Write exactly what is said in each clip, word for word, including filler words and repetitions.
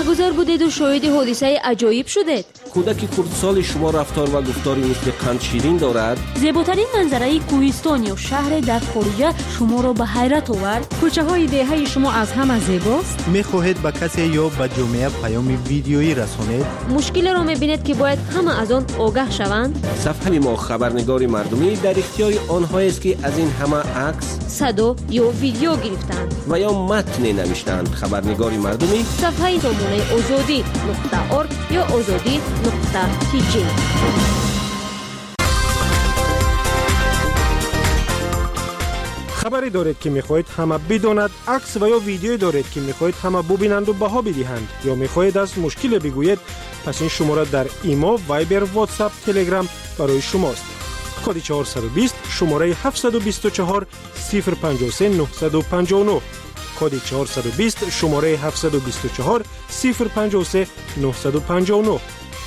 خبرگزار بودید و شاهد حادثه عجایب شدید. کودک خردسال شما رفتار و گفتاری مثل قند شیرین دارد. زیباترین منظره کوهستان یا شهر در خارج شما را به حیرت آورد. کوچه های دهه شما از همه زیباست. میخواهید به کسی یا به جامعه پیام ویدیویی رسانید؟ مشکل را میبینید که باید همه از آن آگاه شوند. صفحه ما خبرنگار مردمی در اختیار آنهایی است که از این همه عکس، صدا یا ویدیو گرفتند و یا متن نوشتند. خبرنگار مردمی صفحه نمونه آزادی نقطه ارگ یا آزادی نقطه تی جی. خبری دارید که میخواهید همه بداند، عکس و یا ویدیویی دارید که میخواهید همه ببینند و بها بدهند، یا میخواهید از مشکل بگویید، پس این شماره در ایما، وایبر، واتساپ، تلگرام برای شماست. کد چهارصد و بیست شماره هفتصد و بیست و چهار صفر پنجاه و سه نهصد و پنجاه و نه. کد چهارصد و بیست شماره هفتصد و بیست و چهار صفر پنجاه و سه نهصد و پنجاه و نه.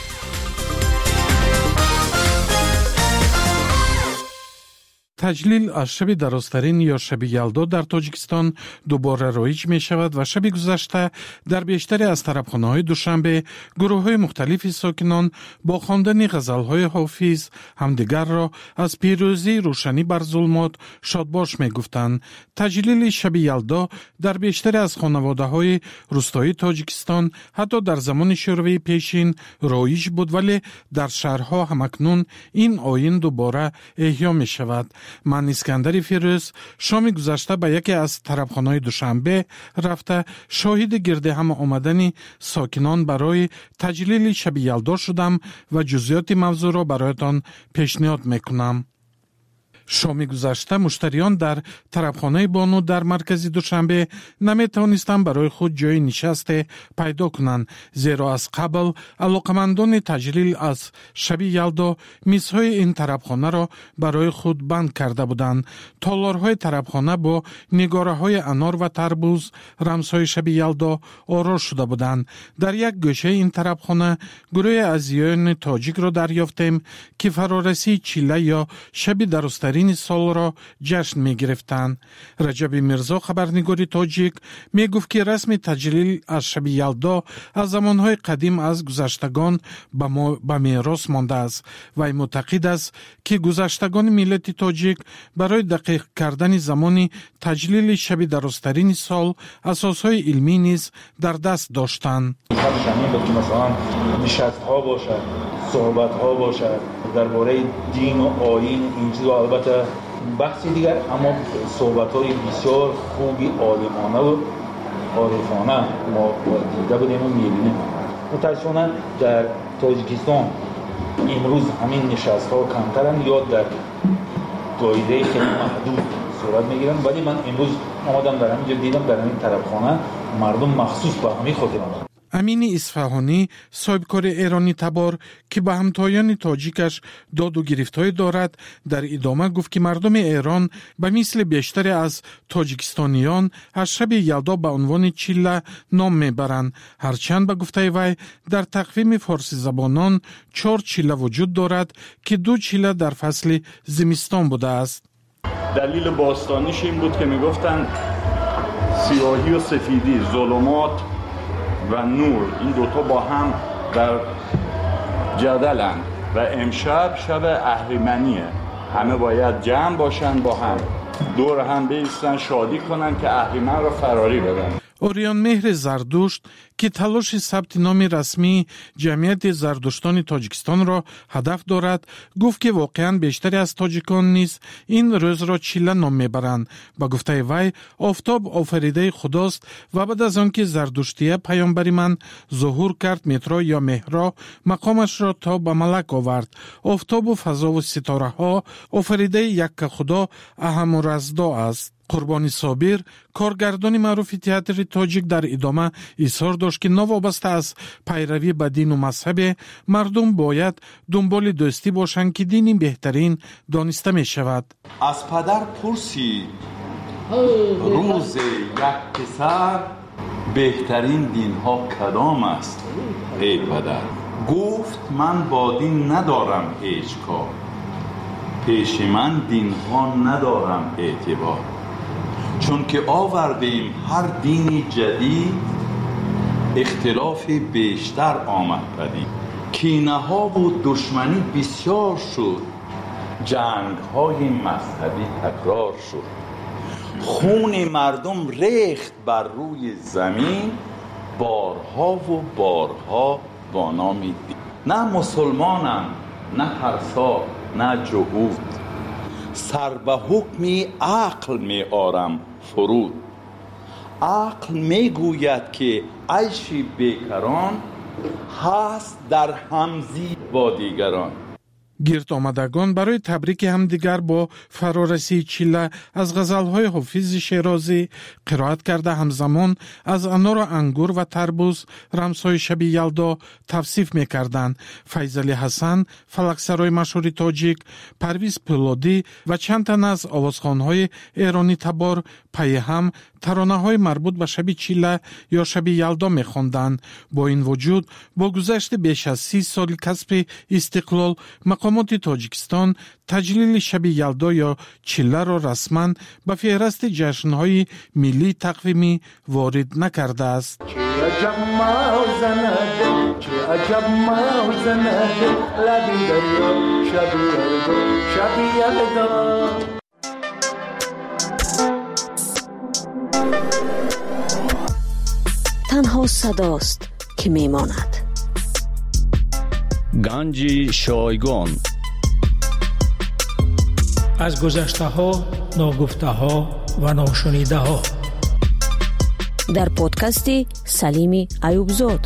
تجلیل از شب درازترین یا شب یلدا در تاجیکستان دوباره رایج می شود و شب گذشته در بیشتری از طربخانه‌های دوشنبه گروه‌های مختلف ساکنان با خواندن غزل‌های حافظ همدیگر را از پیروزی روشنی بر ظلمات شادباش می گفتند. تجلیل شب یلدا در بیشتری از خانواده‌های روستایی تاجیکستان حتی در زمان شوروی پیشین رایج بود، ولی در شهرها همکنون این آیین دوباره احیا می شود. من اسکندر فیروز شام گذشته به یکی از طربخانه‌های دوشنبه رفته شاهد گرد هم آمدن ساکنان برای تجلیل شب یلدا شدم و جزئیات موضوع را برایتان پیشنهاد میکنم. شام گذشته مشتریان در طربخانه بانو در مرکز دوشنبه نمیتوانستند برای خود جای نشست پیدا کنند، زیرا از قبل علاقمندان تجلیل از شب یلدا میزهای این طربخانه را برای خود بند کرده بودند. تالارهای طربخانه با نگاره های انار و تربوز رمزهای شب یلدا آراش شده بودند. در یک گوشه این طربخانه گروه عزیزان تاجیک را دریافتیم که فرارسی چیله یا شب درازترین این سال را جشن می گرفتند. رجب میرزا خبرنگاری تاجیک می گفت که رسم تجلیل از شب یلدا از زمانهای قدیم از گذشتگان به میراث مانده است و معتقد است که گذشتگان ملت تاجیک برای دقیق کردن زمان تجلیل شب درازترین سال اساسهای علمی نیز در دست داشتند. همین بود که مثلا نشست ها باشد، صحبت ها باشد درباره دین و آیین این چیزا، البته بحثی دیگر، اما صحبت های بسیار خوبی عالمانه و عارفانه ما دیده بودیم و میبینیم. متاسفانه در تاجیکستان امروز همین نشست ها کمترن یا در دایره خیلی محدود صورت میگیرن، ولی من امروز آمدم در همینجا دیدم در همین طرفخانه مردم مخصوص به همین خاطر آمدن. امین اصفهانی صاحبکار ایرانی تبار که به همتایان تاجیکش داد و گرفتاری دارد در ادامه گفت که مردم ایران به مثل بیشتر از تاجیکستانیان هر شب یلدا به عنوان چیله نام میبرند، هرچند به گفته وی در تقویم فارسی زبانان چهار چیله وجود دارد که دو چیله در فصل زمستان بوده است. دلیل باستانیش این بود که میگفتند سیاهی و سفیدی، ظلمات و نور، این دوتا با هم در جدلند و امشب شب اهریمنیه، همه باید جمع باشن، با هم دور هم بیستن، شادی کنن که اهریمن رو فراری بدن. اوریان مهر زردشت که تلاش ثبت نام رسمی جمعیت زردشتان تاجیکستان را هدف دارد گفت که واقعا بیشتری از تاجیکان نیز این روز را چیله نام میبرند. با گفته وی آفتاب آفریده خداست و بعد از آنکه زردشتیه پیامبری من ظهور کرد مترا یا مهرا مقامش را تا به ملک آورد. آفتاب و فضا و ستاره ها آفریده یک خدا اهم و رزدا است. قربانی صابر کارگردان معروف تئاتر تاجیک در ادامه اصرار داشت که نوابسته از پیروی به دین و مذهب مردم باید دنبال دوستی باشند که دین بهترین دانسته می شود. از پدر پرسی روز یک پسر بهترین دین ها کدام است؟ ای پدر گفت من با دین ندارم هیچ کار، پیش من دین ها ندارم اعتبار، چون که آوردیم هر دینی جدید اختلاف بیشتر آمد پدید، کینه ها و دشمنی بسیار شد، جنگ های مذهبی تکرار شد، خون مردم ریخت بر روی زمین بارها و بارها با نام دین. نه مسلمانم، نه ترسا، نه جهود، سر به حکمی عقل می آرم فرود. عقل می گوید که عیش بیکران هست در همزی با دیگران. گرد آمدگان برای تبریک همدیگر با فرارسی چیله از غزلهای حافظ شیرازی قرائت کرده همزمان از انار و انگور و تربوز رمزهای شب یلدا توصیف می‌کردند. فیضعلی حسن، فلکسرای مشهور تاجیک، پرویز پولادی و چند تن از آوازخوان‌های ایرانی تبار پای هم ترانه‌های مربوط به شب چیله یا شب یلدا می‌خواندند. با این وجود با گذشت بیش از سی سال کسب استقلال مقامات تاجیکستان تجلیل شب یلدا یا چیله را رسما به فهرست جشن‌های ملی تقویمی وارد نکرده است. چه عجب موزنه چه عجب موزنه لبی دریا شب یلدا شب یلدا. تنها صداست که میماند. گنج شایگان از گذشته ها، ناگفته ها و ناشنیده ها در پادکست سلیم ایوبزاد.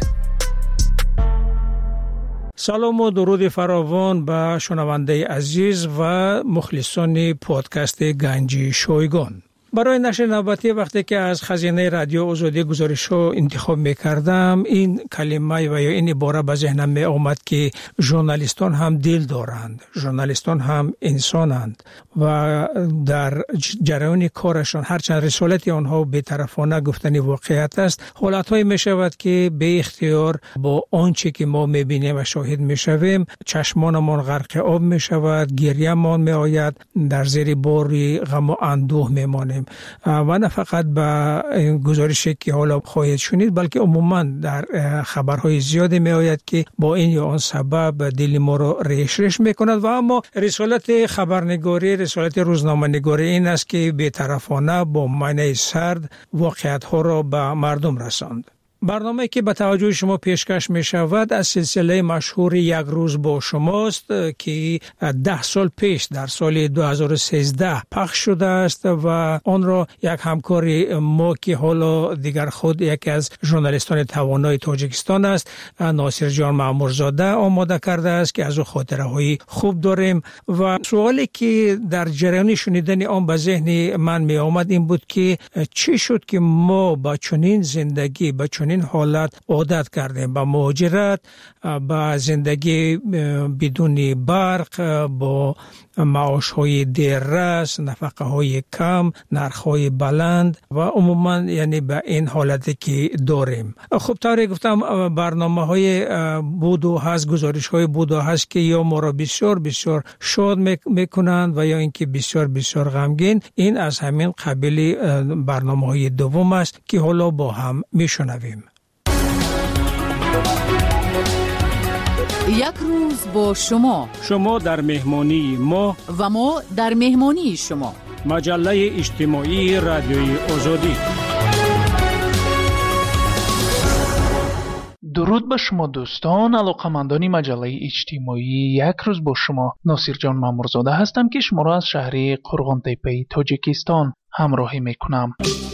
سلام و درود فراوان به شنونده عزیز و مخلصان پادکست گنج شایگان. برای نشر نوبتی وقتی که از خزینه رادیو آزادی گزارش ها انتخاب میکردم، این کلمه و یا این عباره به ذهنم می آمد که ژورنالیستان هم دل دارند، ژورنالیستان هم انسانند و در جریان کارشان هرچند رسالت آنها بی‌طرفانه گفتن واقعیت است، حالت‌هایی میشود که به اختیار با آنچه که ما میبینیم و شاهد میشویم چشمانمان غرق آب میشود، گریه‌مان میآید، در زیر بار غم و اندوه میمانیم و نه فقط به گزارشی که حالا خواهید شنید بلکه عموما در خبرهای زیادی می آید که با این یا آن سبب دل ما را ریش ریش می کند و اما رسالت خبرنگاری، رسالت روزنامه نگاری این است که بی‌طرفانه با معنی سرد واقعیت ها را به مردم رساند. برنامه که به توجه شما پیشکش می شود از سلسله مشهور یک روز با شماست که ده سال پیش در سال دو هزار و سیزده پخش شده است و آن را یک همکار ما که حالا دیگر خود یکی از ژورنالیستان توانای تاجیکستان است، ناصر جان مامورزاده آماده کرده است که از او خاطره های خوب داریم و سوالی که در جریان شنیدن آن به ذهن من می آمد این بود که چی شد که ما با چنین زندگی با چنین این حالت عادت کردیم، با مهاجرت، با زندگی بدون برق، با معاش های دیررس، نفقه های کم، نرخ های بلند و عموما یعنی به این حالتی که داریم. خب طوری گفتم برنامه های بود و هست، گزارش های بود و هست که یا ما را بسیار بسیار شاد میکنند و یا اینکه بسیار بسیار غمگین. این از همین قبیل برنامه های دوم است که حالا با هم میشنویم. یک روز با شما، شما در مهمانی ما و ما در مهمانی شما. مجله اجتماعی رادیوی آزادی. درود به شما دوستان، علاقمندان مجله اجتماعی یک روز با شما. ناصر جان مامورزاده هستم که شما را از شهر قرغان تپه تاجیکستان همراهی میکنم.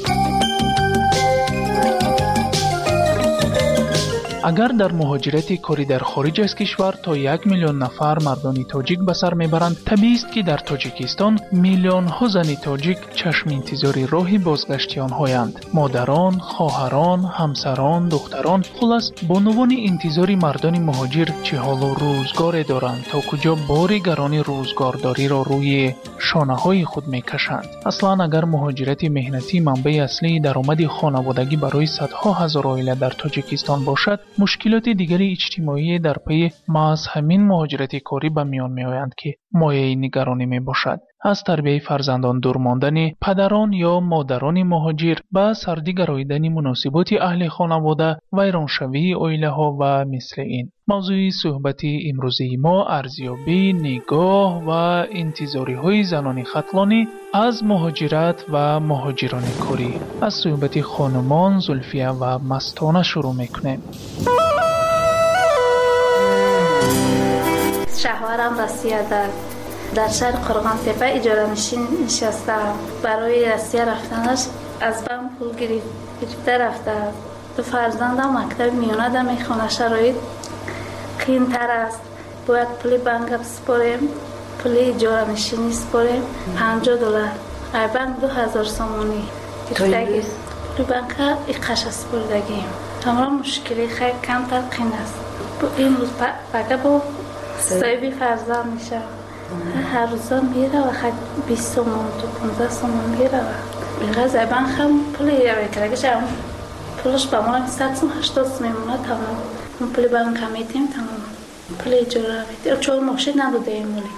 اگر در مهاجرت کاری در خارج از کشور تا یک میلیون نفر مردان تاجیک به سر میبرند، طبیعی است که در تاجیکستان میلیون ها زن تاجیک چشم انتظار راه بازگشتی آنهایند. مادران، خواهران، همسران، دختران، خلاص بانوان انتظار مردان مهاجر چه حال و روزگار دارند تا کجا بار گران روزگارداری را روی شانه های خود میکشند. اصلا اگر مهاجرت مهنتی منبع اصلی درآمد خانوادگی برای صدها هزار عائله در تاجیکستان باشد، مشکلات دیگری اجتماعی در پی محض همین مهاجرت کاری به میان می آیند که مایه نگرانی می باشد. از تربیه فرزندان دور ماندن پدران یا مادران مهاجر به سردی گراییدن مناسبات اهل خانواده، ویرانشوی عائله ها و مثل این. موضوع صحبتی امروزی ما ارزیابی نگاه و انتظاری های زنان ختلانی از مهاجرت و مهاجران کاری از صحبت خانمان زلفیه و مستانه شروع میکنیم. شهوارم رسیه در در شهر قرغان تپه اجاره نشین نشستم. برای رسیه رفتنش از بم پول گرفته رفته. دو فرزندم مکتب میونه ده میخونه. شرایط قین تر است. باید پولی بانک بسپاریم، پولی اجاره نشینی سپاریم. پنجاه دلار ای بانک دو هزار سامانی گرفتگی. پولی بانک ایقش سپردگیم. تمام مشکلی خیلی کمتر قین است. این روز بگه با صاحبی فرزند میشه. هر روزا میره و خیلی بیست سومان تو پونزده سومان میره و اینقدر زبان خم پولی یه بکرگش هم پولش با ما ست سوم هشتاد سوم میمونه تمام. اون پولی با اون کمیتیم تمام. پولی اجاره میتیم چون ماشین نبوده این مولی.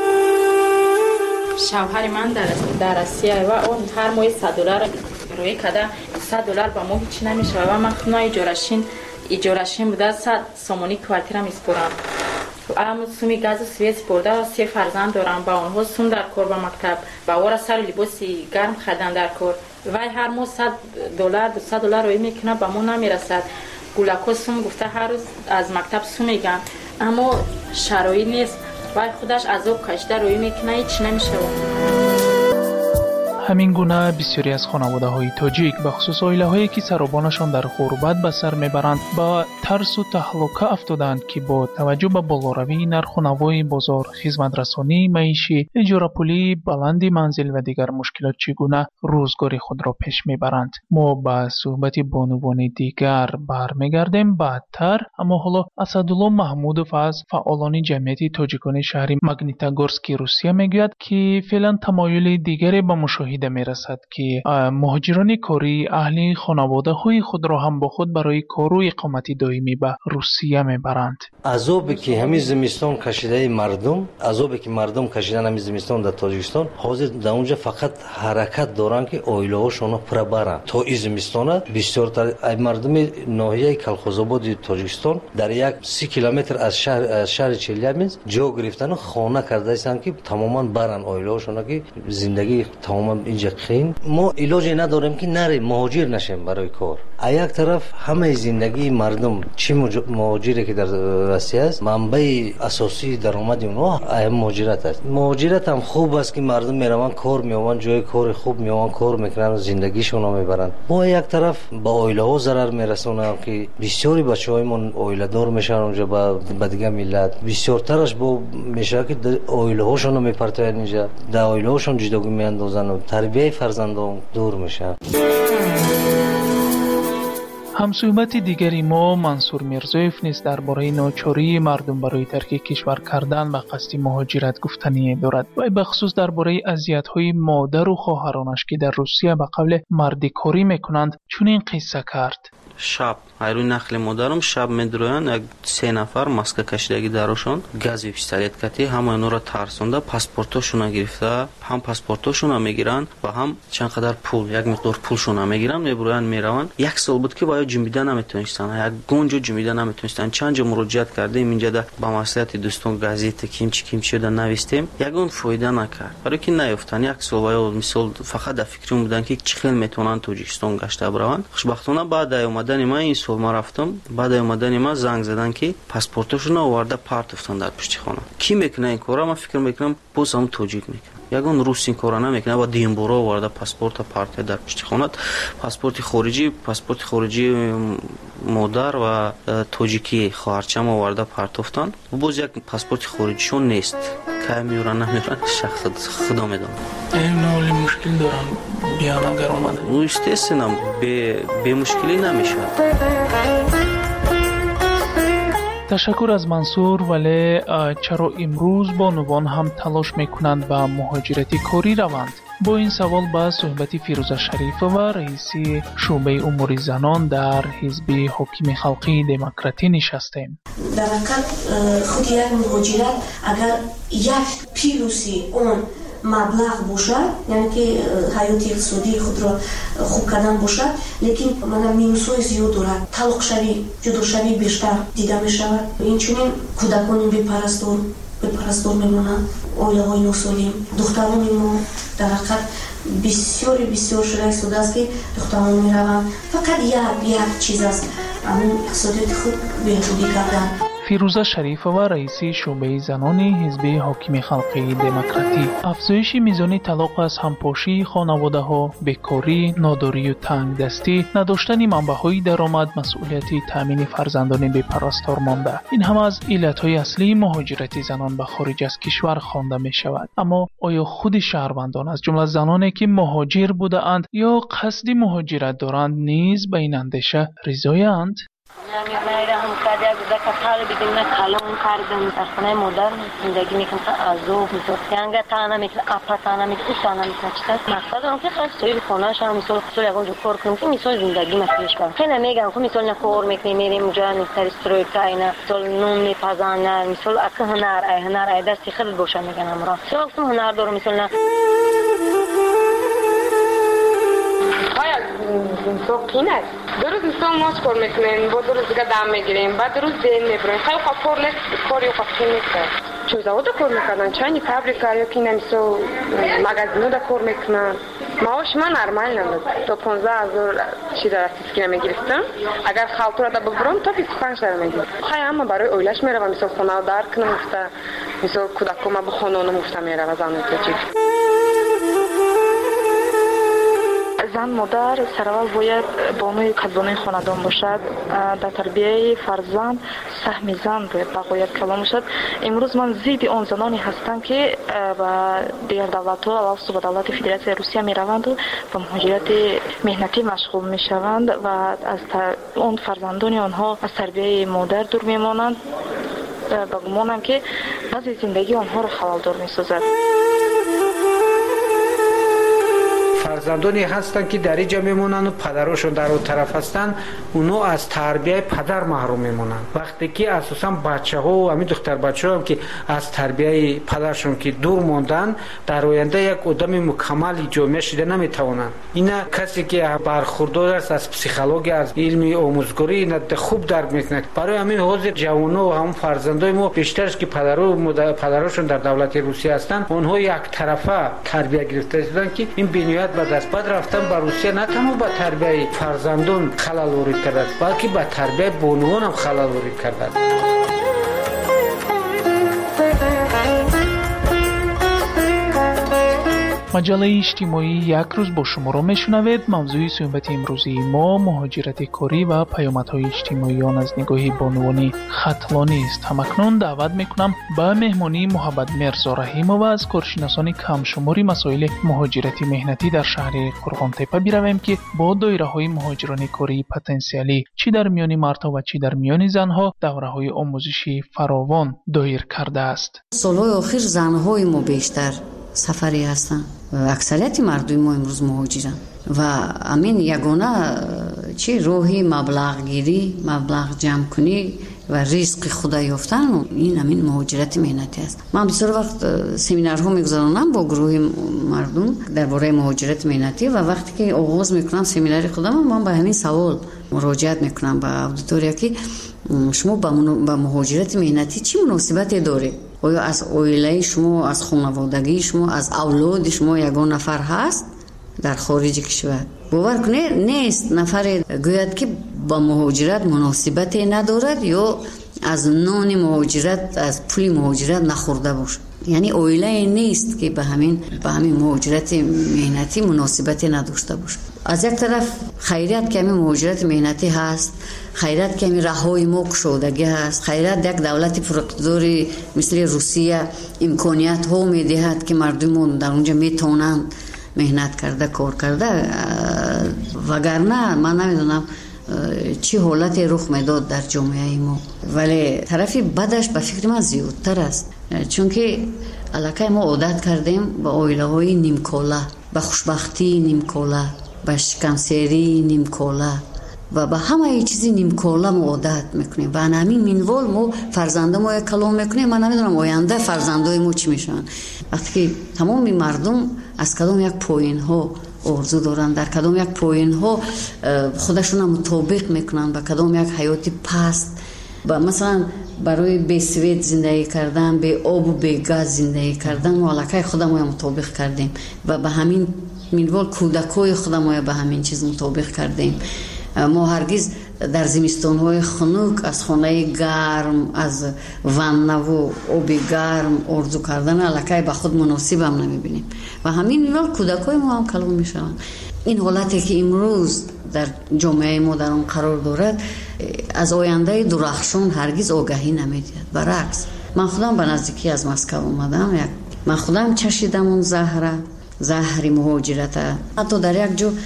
شوهر من در در آسیا و اون هر ماه صد دلار روی کده صد دلار با ما هیچ نمیشه و من خونه اجارهشین اجارهشین بوده صد سومانی کوارتیرم میسپرم. ام سومی گاز سوئیس برده سه فرزند دارم. با اونها سوم در کار با مکتب با اون سر لباسی گرم خریدن در کار. وای هر ماه صد دلار دویست دلار روی میکنه با ما نمیرسد. گولکو سوم گفته هر روز از مکتب سوم میگن اما شرایط نیست. وای خودش عذاب کشیده روی میکنه هیچ نمیشه. همین گونه بسیاری از خانواده های تاجیک به خصوص عائله هایی که سرابانشان در غربت به سر میبرند با ترس و تهلکه افتادند که با توجه به بالاروی نرخ و نوای بازار، خدمت رسانی معیشی، اجاره پولی، بلند منزل و دیگر مشکلات چگونه روزگاری خود را پیش میبرند. ما به صحبت بانوان دیگر برمیگردیم بعدتر، اما حالا اسدالله محمودوف از فعالان جمعیت تاجیکان شهر ماگنیتوگورسک روسیه میگوید که فعلا تمایل دیگری به مشاهده می رسد که مهاجران کاری اهل خانواده های خود را هم با خود برای کار و اقامت دائمی به روسیه می برند. عذابی که همین زمستان کشیده مردم، عذابی که مردم کشیدن همین زمستان در تاجیکستان، حاضر در اونجا فقط حرکت دارن که عائله هاشون پر برن. تا این زمستان بسیار تر مردم ناحیه کلخوزآباد تاجیکستان در یک سی کیلومتر از شهر از شهر چلیابینسک جا گرفتن و خانه کرده هستند که تماما برن عائله هاشون که زندگی تماما اینجا خین. ما علاجی نداریم که نریم مهاجر نشیم برای کار. یک طرف همه زندگی مردم چی مهاجری که در روسیه است منبع اساسی درآمد اونها مهاجرت است. مهاجرت هم خوب است که مردم میروند کار میوان جای کار خوب میوان کار میکنن و زندگیشون رو میبرن. با یک طرف با عائله ها ضرر میرسونه که بسیاری بچه‌هایمون عائله دار میشن اونجا با دیگه ملت. بسیارترش با میشه که عائله هاشون رو میپرتن اینجا، در عائله هاشون جداگی میاندازن و تربیت فرزندان دور میشن. همصحبت دیگری ما منصور میرزایف نیز درباره ناچاری مردم برای ترک کشور کردن و قصد مهاجرت گفتنی دارد و به خصوص درباره اذیت‌های مادر و خواهرانش که در روسیه به قول مردی کاری میکنند چنین قصه کرد. شب ایروی نخل مادرم شب میدرویند یک سه نفر ماسک کشیدگی درشون گازی پیستولیت کتی همه اینا را ترسونده پاسپورتاشون گرفته هم پاسپورتاشون میگیرن و هم چند قدر پول یک مقدار پولشون میگیرن میبرویند میروند. یک سال بود که باید جنبیده نمیتونستن یک گنجو جنبیده نمیتونستن. چند جا مراجعت کردیم اینجا ده با مسئولیت دوستان گازیت کیم چی کیم شده نوشتیم یگون فایده نکرد برای که نیافتن. یک سال باید مثال فقط در فکرم بودن که چخیل میتونن تاجیکستان گشته بروند. خوشبختانه بعد اومدن ما این سال ما رفتم بعد اومدن ما زنگ زدن که پاسپورتشون آورده پارت افتادن در پشت خانه. کی میکنه این کارا؟ من فکر میکنم باز هم تاجیک میکنه. یگان روس این کارا نمیکنه با دیمبورا آورده پاسپورت پارت در پشت خانه. پاسپورت خارجی پاسپورت خارجی مادر و تاجیکی خواهرچم آورده پارت افتادن و باز یک پاسپورت خارجیشون نیست. که میورن نمیورن شخص خدا میدونه. این نوعی مشکل دارن بیان اگر اومده. او استثنام به به مشکلی نمیشه. تشکر از منصور. ولی چرا امروز بانوان هم تلاش میکنند به مهاجرت کاری روند؟ با این سوال با صحبت فیروزه شریف و رئیس شعبه امور زنان در حزب حاکم خلقی دموکراتی نشستیم. در حقیقت خود یک مهاجرت اگر یک پیروسی اون маблағ бошад, яъне ки ҳаёти иқтисодии худро хуб кардан бошад, лекин мана минусҳои зиёд дорад. Талоқшавӣ, ҷудошавӣ бештар дида мешавад. Инчунин кӯдакони бепарастор бепарастор мемонанд, оилаҳои носолим, духтарони мо дар ҳақиқат бисёри бисёр шуда истодааст ки духтарон мераванд фақат як як чиз аст, ҳамин иқтисодиёти худ беҳбудӣ кардан. фирӯза шарифова раиси шӯъбаи занони ҳизби ҳокими халқии демократӣ: афзоиши мизони талоқ аз ҳампошии хонаводаҳо, бекорӣ, нодорию тангдастӣ, надоштани манбаъҳои даромад, масъулияти таъмини фарзандони бепарастор монда. Ин ҳама аз иллатҳои аслии муҳоҷирати занон ба хориҷ аз кишвар хонда мешавад. аммо оё худи шаҳрвандон аз ҷумла заноне ки муҳоҷир будаанд ё қасди муҳоҷират доранд низ ба ин андеша ризоянд? نمیرم کاری از دکتر کار بیدیم نه کلام کردم اصلا مادر زندگی میکنم عذاب میشه یعنی تانا میکنم اپا تانا میکنم تانا میکنم چطور مقصد اون که خاص توی خونه شام مثال مثال یکم جو کار کنم که مثال زندگی مسئولیش کنم خیلی نمیگم که مثال نکار میکنیم میریم اونجا مثال استروی کاینا مثال نون میپزانه مثال اصلا هنر ای هنر ای دستی خیلی باشه میگن امرا مثال اصلا هنر دارم مثال نه مثال قینه درست مثال ماچ کار میکنیم با درست دیگه دم میگیریم بعد درست دین میبریم خیلی خوب کار نیست کاری خوب کی نیست چون زود کار میکنن چانی فابریکا یا کی نمیسو مغازینو دا کار میکنن معاش من نرمال نبود تو پانزده هزار چی در اسکی نمیگرفتم اگر خالطور دا ببرم تا بیست و پنج هزار میگیرم خیلی اما برای اویلش میروم مثال خونه دار کنم گفته مثال کودکم با خانوم گفته میروم زنم تاجیک زن مادر سرول باید بانوی کدبانوی خاندان باشد در تربیه فرزند سهم زن باید بقایت کلام باشد. امروز من ضد آن زنانی هستم که با دیگر دولت ها علاوه بر دولت فدراسیون روسیه می روند و به مهاجرت مهنتی مشغول می شوند و از آن فرزندان آنها از تربیه مادر دور می مانند با گمانم که بعضی زندگی آنها را خلل دار می سازد. فرزندانی هستند که در اینجا میمونن و پدرشون در اون طرف هستن اونو از تربیه پدر محروم میمونن وقتی که اساسا بچه ها و همین دختر بچه ها هم که از تربیه پدرشون که دور موندن در آینده یک آدم مکمل جامعه شده نمیتونن. اینا کسی که برخوردار است از پسیکولوژی از علم آموزگاری اینا خوب درک میکنه. برای همین حاضر جوانو و هم فرزندای ما بیشترش که پدرو پدرشون در دولت روسیه هستن اونها یک طرفه تربیه گرفته شدن که این بنیاد به دست بعد رفتن به روسیه نه تنها به تربیه فرزندان خلل وارد کرده بلکه به تربیه بانوان هم خلل وارد کرده. مجله اجتماعی یک روز با شما را میشنوید. موضوع صحبت امروزی ما مهاجرت کاری و پیامدهای اجتماعی آن از نگاه بانوان ختلانی است. همکنون دعوت میکنم به مهمانی محبت مرزا رحیمова از کارشناسان کم شماری مسائل مهاجرت مهنتی در شهر قرغانتپه برویم که با دایره های مهاجران کاری پتانسیلی چی در میان مردها و چی در میان زنها دوره های آموزشی فراوان دایر کرده است. سالهای آخر زنهای ما بیشتر سفری هستن و اکثریت مردم ما امروز مهاجرن و همین یگانه چی روحی مبلغ گیری مبلغ جمع کنی و رزق خدا یافتن این همین مهاجرت مهنتی است. من بسیار وقت سمینارها میگذارم با گروه مردم درباره مهاجرت مهنتی و وقتی که آغاز میکنم سمینار خودم من به همین سوال مراجعت میکنم به اودیتوریا که شما با مهاجرت مهنتی چی مناسبتی داره؟ آیا از اویله شما از خانوادگی شما از اولاد شما یگان نفر هست در خارج کشور؟ باور کنید نیست نفر گوید که با مهاجرت مناسبتی ندارد یا از نان مهاجرت از پول مهاجرت نخورده باشه. یعنی اویله نیست که به همین به همین مهاجرت مهنتی مناسبتی نداشته باشه. از یک طرف خیریت که همین مهاجرت مهنتی هست، خیریت که همین راههای ما گشودگی هست، خیریت یک دولت پراقتداری مثل روسیه امکانیت ها میدهد که مردم در اونجا میتونند مهنت کرده کار کرده وگرنه من نمیدونم چی حالتی رخ میداد در جامعه ما. ولی طرفی بدش به فکر من زیادتر است چون که علاقه ما عادت کردیم به اویله های نیمکاله، به خوشبختی نیمکاله، به شکنسیری نیمکاله، و به همه چیزی نیمکولا عادت میکنیم و همین منوال ما فرزنده ما کلام میکنیم. من نمیدونم آینده فرزندای ما چی میشن وقتی که تمام مردم از کدام یک پایین ها آرزو دارن، در کدام یک پایین ها خودشون مطابق میکنن با کدام یک حیاتی پست، و مثلا برای به سویت زندگی کردن، به آب و به گاز زندگی کردن ما علاقه خودمون مطابق کردیم و به همین منوال کودکای خودمون به همین چیز مطابق کردیم. ما هرگز در زمستان‌های خنک از خانه گرم، از وانه و آب گرم آرزو کردن علاقه به خود مناسب هم نمیبینیم و همین منوال کودکای ما هم کلام میشن. این حالتی که امروز در جامعه ما در آن قرار دارد از آینده درخشان هرگز آگاهی نمیدهد. برعکس من خودم به نزدیکی از مسکو اومدم، یک من خودم چشیدم اون زهره زهری مهاجرت. حتی در یک جو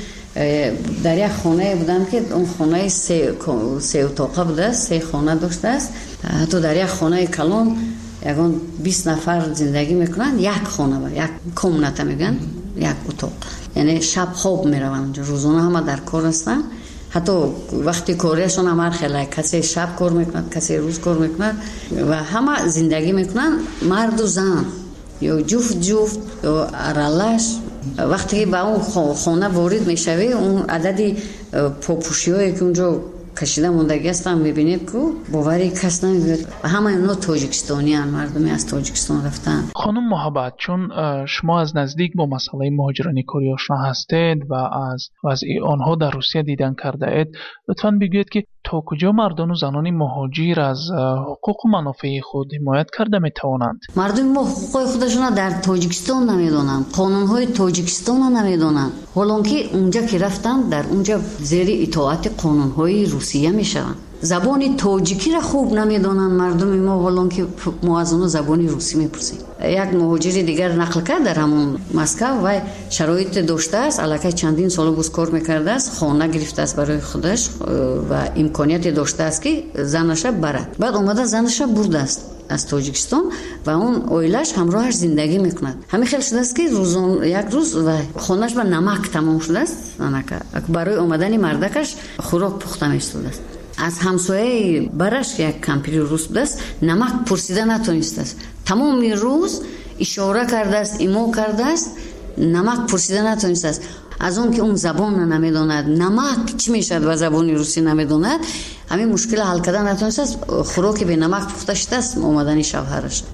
در یک خانه بودم که اون خانه سه سه اتاقه بوده، سه خانه داشته است. حتی در یک خانه کلان یگان بیست نفر زندگی میکنن، یک خانه با یک کمنت میگن، یک اتاق، یعنی شب خواب میرون اونجا، روزانه همه در کار هستن. حتی وقتی کاریشون هم هر خیلی کسی شب کار میکنن، کسی روز کار میکنن و همه زندگی میکنن مرد و زن یا جفت جفت یا ارالش. وقتی که به اون خانه وارد میشوی اون عددی پاپوشی هایی که اونجا کشیده موندگی هستن میبینید که باوری کس نمیبید و همه اینا تاجیکستانی هستند، مردمی از تاجیکستان رفتن. خانم محبت، چون شما از نزدیک با مسئله مهاجرانی کاری آشنا هستید و از وضع آنها در روسیه دیدن کرده اید، لطفاً بگویید که تا کجا مردان و زنان مهاجر از حقوق و منافع خود حمایت کرده میتوانند؟ مردم ما حقوق خودشون در تاجیکستان نمیدونن، قانونهای تاجیکستان نمیدونن، حالانکه اونجا که رفتن در اونجا زیر اطاعت قانونهای روسیه میشن. زبان تاجیکی را خوب نمیدونن مردم ما، حالانکه ما از اونها زبان روسی میپرسیم. یک مهاجر دیگر نقل کرد در همون مسکو و شرایط داشته است، علاقه چندین سال بوز کار میکرده است، خانه گرفته است برای خودش و امکانیت داشته است که زنش برد. بعد اومده زنش برده است از تاجیکستان و اون اویلش همراهش زندگی میکند. همین خیلی شده است که روزون یک روز و خانهش با نمک تمام شده است، نمک برای اومدن مردکش خوراک پخته میشده است. از همسایه برش که یک کمپیری روز بوده است نمک پرسیده نتونسته است، تمام روز اشاره کرده است، ایمو کرده است، نمک پرسیده نتونسته است. از اون که اون زبان نمیداند، نمک چی میشد و زبان روسی نمیداند، همین مشکل حل کردن نتونسته است. خوراک به نمک پخته شده است اومدن شوهرش.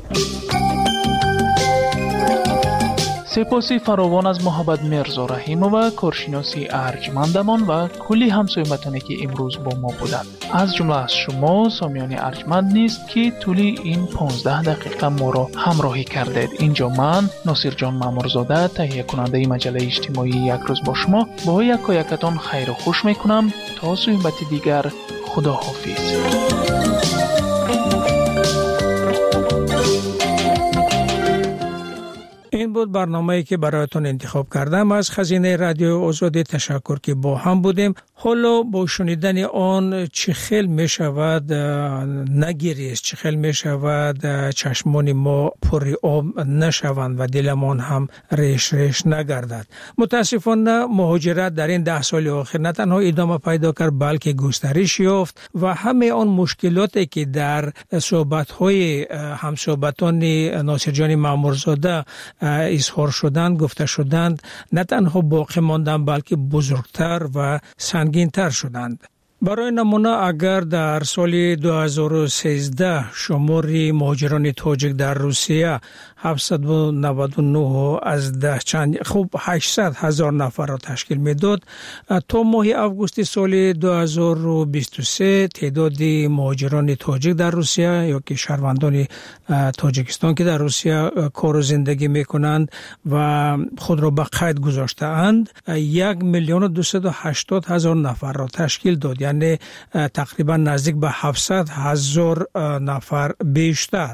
سپاسی فراوان از محبت مرزا رحیمова، کارشناسی ارجمندمان و کلی همسایه‌متانی که امروز با ما بودند. از جمله از شما سامیان ارجمند نیست که طولی این پانزده دقیقه ما را همراهی کردید. اینجا من ناصر جان مامورزاده تهیه کننده مجله اجتماعی یک روز با شما با یکایکتان خیر و خوش میکنم. تا صحبت دیگر، خدا حافظ. این بود برنامه‌ای که برایتون انتخاب کردم. از خزینه رادیو آزادی تشکر که با هم بودیم. حالا با شنیدن آن چه خیل می شود نگیریست، چه خیل می شود چشمان ما پر آب نشوند و دلمان هم ریش ریش نگردد. متاسفانه مهاجرت در این ده سال آخر نه تنها ادامه پیدا کرد بلکه گسترش یافت و همه آن مشکلاتی که در صحبت‌های همصحبتان ناصر جان مامورزاده اظهار شدند، گفته شدند، نه تنها باقی ماندند بلکه بزرگتر و سنگین‌تر شدند. برای نمونه اگر در سال دو هزار و سیزده شمار مهاجران تاجیک در روسیه هفتصد و نود و نه از ده چند خوب هشتصد هزار نفر را تشکیل میداد، تا ماه آگوست سال دو هزار و بیست و سه تعداد مهاجران تاجیک در روسیه یا که شهروندان تاجیکستان که در روسیه کار و زندگی میکنند و خود را به قید گذاشته اند یک میلیون و دویست و هشتاد هزار نفر را تشکیل داد، یعنی تقریبا نزدیک به هفتصد هزار نفر بیشتر.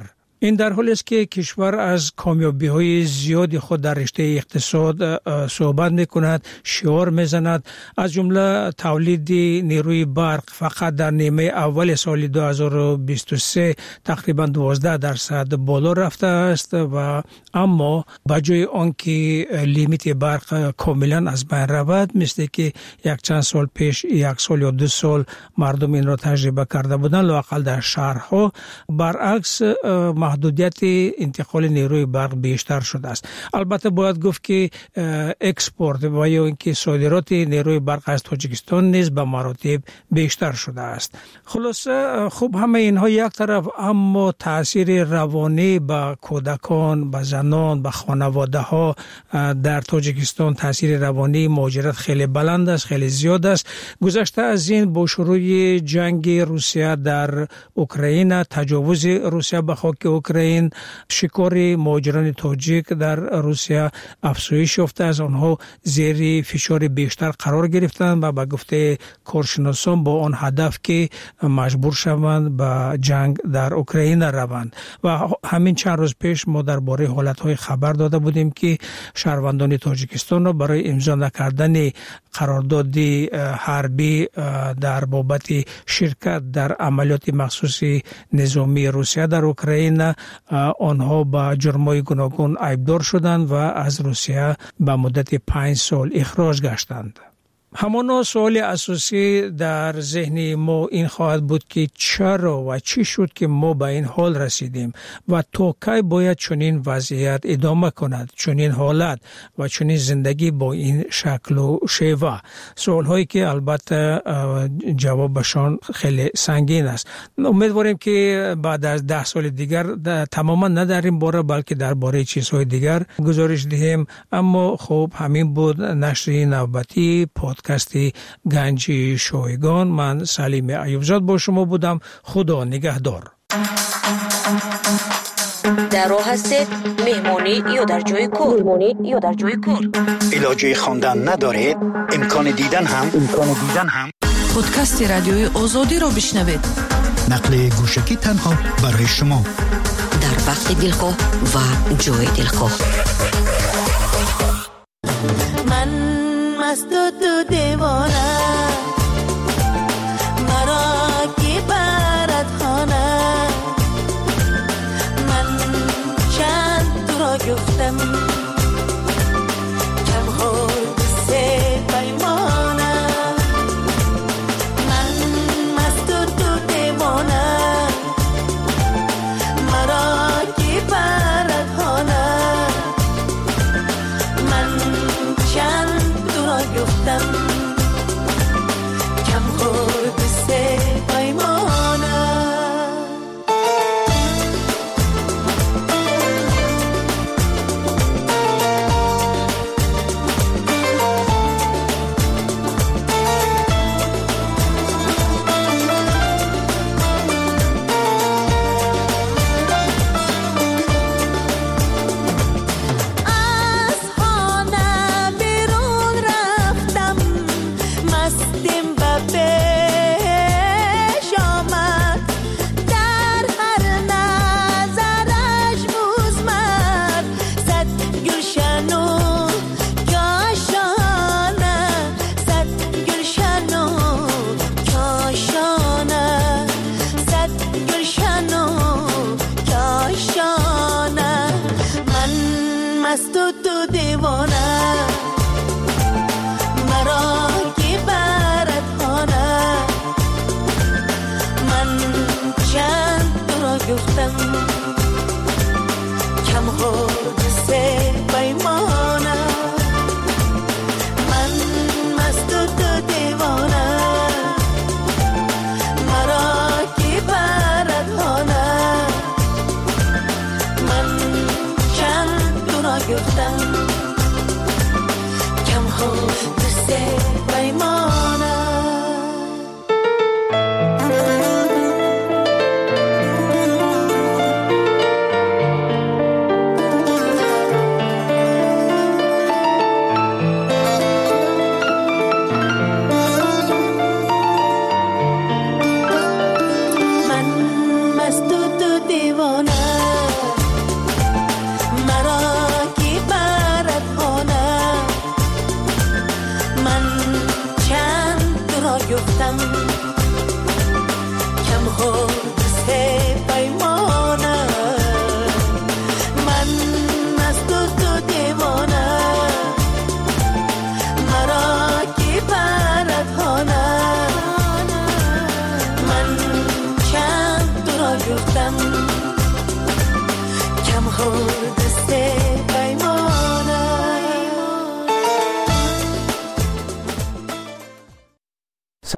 این در حالی است که کشور از کامیابی‌های زیادی خود در رشته اقتصاد صحبت می‌کند، شعار می‌زند، از جمله تولید نیروی برق فقط در نیمه اول سال دو هزار و بیست و سه تقریباً دوازده درصد بالا رفته است و اما بجای آنکه لیمیت برق کاملا از بین رود، مثل که یک چند سال پیش یک سال یا دو سال مردم این را تجربه کرده بودند، لااقل در شهرها برعکس محدودیت انتقال نیروی برق بیشتر شده است. البته باید گفت که اکسپورت و یا اینکه صادرات نیروی برق از تاجیکستان نیز به مراتب بیشتر شده است. خلاصه خب همه اینها یک طرف، اما تاثیر روانی به کودکان، به زنان، به خانواده ها در تاجیکستان تاثیر روانی مهاجرت خیلی بلند است، خیلی زیاد است. گذشته از این با شروع جنگ روسیه در اوکراین، تجاوز روسیه به خاک اوکراین، شکار مهاجران تاجیک در روسیه افزایش یافته است. آنها زیر فشار بیشتر قرار گرفتند و به گفته کارشناسان با آن هدف که مجبور شوند به جنگ در اوکراین روند. و همین چند روز پیش ما درباره حالت‌های خبر داده بودیم که شهروندان تاجیکستان را برای امضا نکردن قرارداد حربی در بابت شرکت در عملیات مخصوص نظامی روسیه در اوکراین، آنها با جرم‌های گوناگون ایبدار شدند و از روسیه به مدت پنج سال اخراج گشتند. همانا سوال اساسی در ذهن ما این خواهد بود که چرا و چی شد که ما به این حال رسیدیم و تا کی باید چنین وضعیت ادامه کند، چنین حالت و چنین زندگی با این شکل و شیوه. سوال هایی که البته جوابشان خیلی سنگین است. امیدواریم که بعد از ده سال دیگر تماما نه در این باره بلکه درباره چیزهای دیگر گزارش دهیم. اما خب همین بود نشر نوبتی پادکست گنج شایگان. من سلیم ایوبزاد با شما بودم. خدا نگهدار. در راه هستید مهمانی یا در جای کار؟ مهمانی یا در جای کار؟ علاجه خواندن ندارید؟ امکان دیدن هم امکان دیدن هم پادکست رادیوی آزادی را بشنوید. نقل گوشکی تنها برای شما در وقت دلخواه و جای دلخواه. من مست و تو دیوانه مرا کی برد خانه، من چند تو را گفتم کم خود سه پیمانه، من مست و تو دیوانه مرا کی برد خانه، من چند گفتم کم خود سه پیمانه. مست و تو دیوانه مرا کی برد خانه، گفتم کم ها دوست